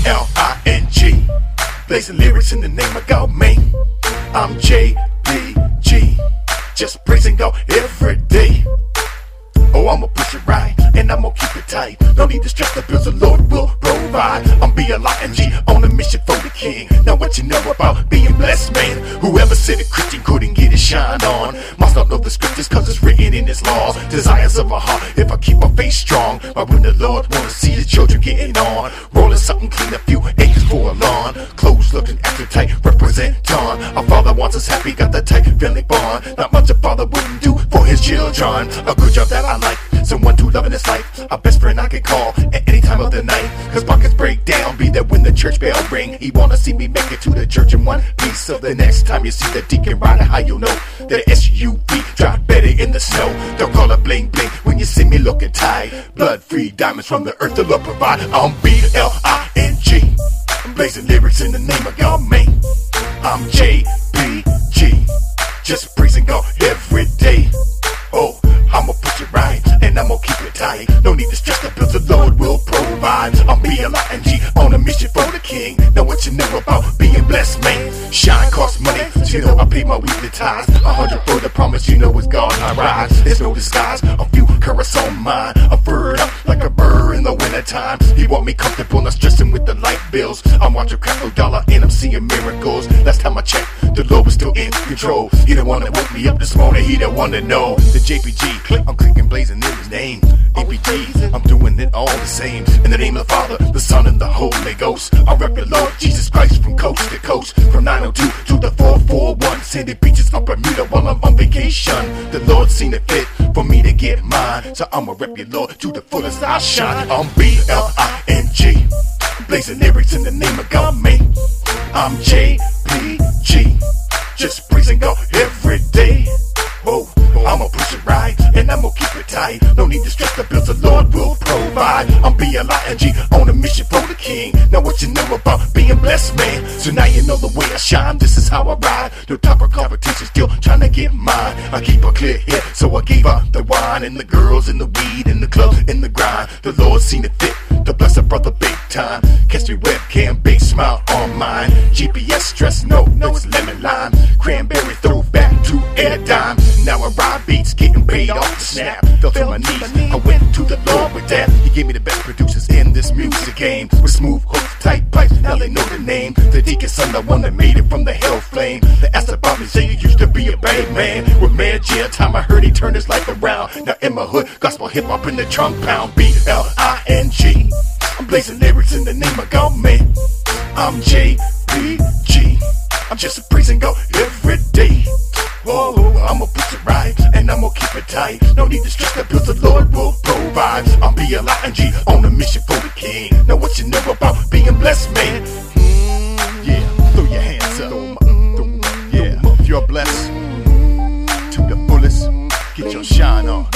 B-L-I-N-G. Blazing lyrics in the name of God, man. I'm J-B-G. Just praising God every day. Oh, I'ma push it right, and I'ma keep it tight. No need to stress, the bills the Lord will provide. I'm B-L-I-N-G, on a mission for the King. Now what you know about being blessed, man? Whoever said a Christian couldn't get his shine on must not know the scriptures, cause it's written in his laws. Desires of a heart, if I keep my faith strong. Why wouldn't the Lord wanna see the children getting on? Rolling something clean, a few acres for a lawn. Clothes looking extra tight, represent John. Our Father wants us happy, got that tight family bond. Not much a father wouldn't do for his children. A good job that I like, someone to love in his life, a best friend I can call at any time of the night. Cause pockets break down, be there when the church bell ring. He wanna see me make it to the church in one piece. So the next time you see the deacon riding, how you know that SUV drive better in the snow. Don't call it bling bling when you see me looking tight. Blood free diamonds from the earth the Lord provide. I'm B-L-I-N-G. I'm blazing lyrics in the name of God, man. I'm J-B-G. Just praising God every day. Oh, I'ma push it right, and I'ma keep it tight. No need to stress, the bills the Lord will provide. I'm B-L-I-N-G, on a mission for the King. Now what you know about being blessed, man? Shine costs money, so you know I pay my weekly tithes. 100 for the promise, you know it's God I rise. There's no disguise, a few carrots on mine. I'm furred up like a bird in the wintertime. He want me comfortable, not stressing with the light bills. I'm watching crap no dollar, and I'm seeing miracles. Last time I checked, the Lord was still in control. He the one that woke me up this morning, he the one that know. The JPG, I'm clicking, blazing in his name. APG, I'm doing it all the same. In the name of the Father, the Son, and the Holy Ghost. I rep the Lord Jesus Christ from coast to coast. From 902 to the 441. Sandy beaches of Bermuda while I'm on vacation. The Lord seen it fit for me to get mine. So I'ma rep your Lord to the fullest I shine. I'm B-L-I-N-G. Blazing lyrics in the name of God, man. I'm J-P-G. Just praising God every day. Whoa, I'ma push it right, and I'ma keep it tight. No need to stress, the bills the Lord will provide. I'm B-L-I-N-G, on a mission for the King. Now what you know about being blessed, man? So now you know the way I shine, this is how I ride. No top of competition, still trying to get mine. I keep a clear head, so I gave her the wine. And the girls, and the weed, and the club, and the grind. The Lord seen it fit to bless a brother big time. Catch me webcam, big smile on mine. GPS stress, no, it's lemon lime. Cranberry throwback to air dime. Now I ride beats, getting paid off the snap. Fell to my knees, I went to the Lord with that. He gave me the best producers in this music game. With smooth hooks, tight pipes, now they know the name. The deacon son, the one that made it from the hell flame. They asked about me, say you used to be a bad man. With Mad Jail time I heard he turned his life around. Now in my hood, gospel hip hop in the trunk pound. B-L-I-N-G. I'm blazing lyrics in the name of God, man. I'm J-B-G. I'm just praising God every day. Whoa, I'ma push it right, and I'ma keep it tight. No need to stress, the bills the Lord will provide. I'm B-L-I-N-G, on a mission for the King. Now what you know about being blessed, man? Yeah, throw your hands up. Yeah, if you're blessed to the fullest, get your shine on.